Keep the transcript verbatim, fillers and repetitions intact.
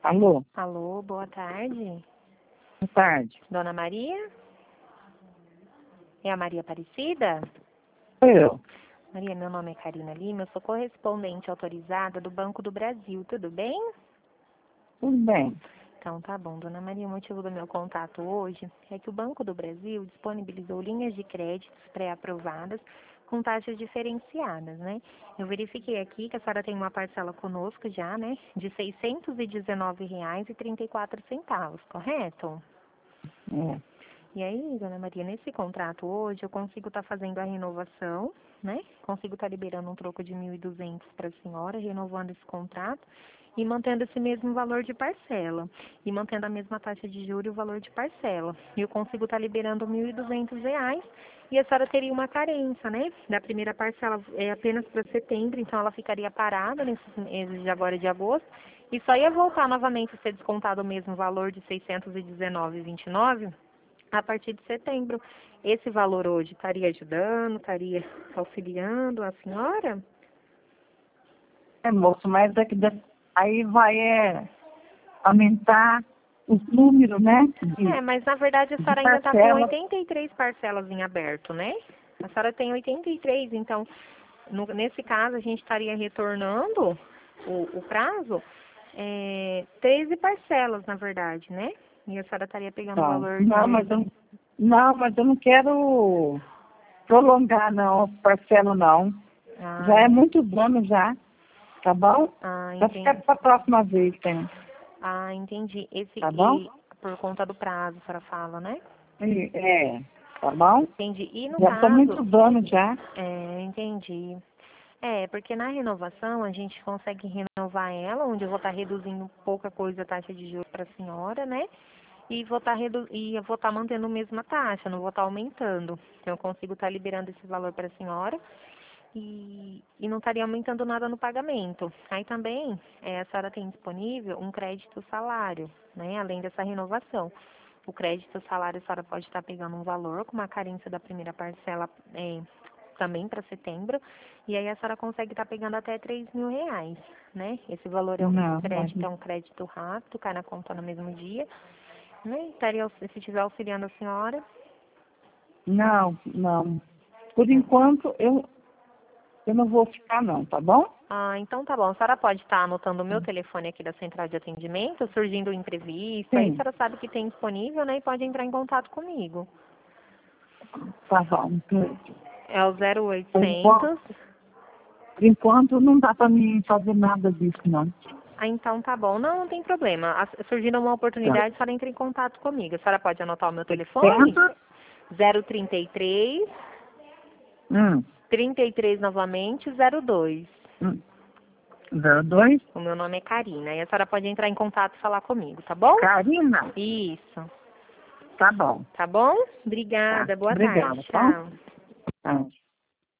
Alô? Alô, boa tarde. Boa tarde. Dona Maria? É a Maria Aparecida? Sou eu. Maria, meu nome é Karina Lima, eu sou correspondente autorizada do Banco do Brasil, tudo bem? Tudo bem. Então tá bom, Dona Maria, o motivo do meu contato hoje é que o Banco do Brasil disponibilizou linhas de créditos pré-aprovadas com taxas diferenciadas, né? Eu verifiquei aqui que a senhora tem uma parcela conosco já, né, de seiscentos e dezenove reais e trinta e quatro centavos, correto? É. E aí, Dona Maria, nesse contrato hoje eu consigo estar fazendo a renovação, né? Consigo estar liberando um troco de mil e duzentos para a senhora, renovando esse contrato e mantendo esse mesmo valor de parcela. E mantendo a mesma taxa de juros e o valor de parcela. E eu consigo estar liberando mil e duzentos reais e a senhora teria uma carência, né? Da primeira parcela é apenas para setembro, então ela ficaria parada nesses meses de agora e de agosto. E só ia voltar novamente a ser descontado o mesmo valor de seiscentos e dezenove reais e vinte e nove centavos a partir de setembro. Esse valor hoje estaria ajudando, estaria auxiliando a senhora? É, moço, mas daqui da... aí vai é, aumentar os números, né? De, É, mas na verdade a de senhora ainda está com parcela. oitenta e três parcelas em aberto, né? A senhora tem oitenta e três, então, no- nesse caso a gente estaria retornando o, o prazo, é, treze parcelas, na verdade, né? E a senhora estaria pegando o Tá. valor Não, de... mas eu, não, mas eu não quero prolongar, não, parcela, não. Já Ah, é muito dano já, tá bom? ah, Vai ficar entendi. para a próxima vez, tem. Ah, entendi. Esse, Tá bom? e por conta do prazo, a senhora fala, né? E- É, tá bom? Entendi. E no Já estou caso, muito dano já. é, entendi. É, porque na renovação a gente consegue renovar ela, onde eu vou estar reduzindo pouca coisa a taxa de juros para a senhora, né? E vou estar redu... e eu vou estar mantendo a mesma taxa, não vou estar aumentando. Então eu consigo estar liberando esse valor para a senhora e, e não estaria aumentando nada no pagamento. Aí também é, a senhora tem disponível um crédito salário, né? Além dessa renovação. O crédito salário a senhora pode estar pegando um valor com uma carência da primeira parcela é, também para setembro. E aí a senhora consegue estar pegando até três mil reais, né? Esse valor é um, esse Não, mas crédito é um crédito rápido, cai na conta no mesmo dia, né? Estaria, se estiver auxiliando a senhora. não, não. Por enquanto, eu, eu não vou ficar não, tá bom? Ah, então tá bom. A senhora pode estar anotando o meu telefone aqui da central de atendimento, surgindo um imprevisto. Aí a Sim, senhora sabe que tem disponível, né? E pode entrar em contato comigo. tá bom. É o zero Por enquanto, oitocentos. por enquanto não dá para mim fazer nada disso, não. Ah, então tá bom. Não, não tem problema. A- Surgindo uma Tá. oportunidade, a senhora entra em contato comigo. A senhora pode anotar o meu telefone? Tenta. zero trinta e três, Hum, trinta e três novamente, zero dois. hum. Zero dois. O meu nome é Karina. E a senhora pode entrar em contato e falar comigo, tá bom? Karina. Isso. Tá bom. Tá bom? Tá. Obrigada. Boa tarde. Obrigada, tá? Tchau. Tá.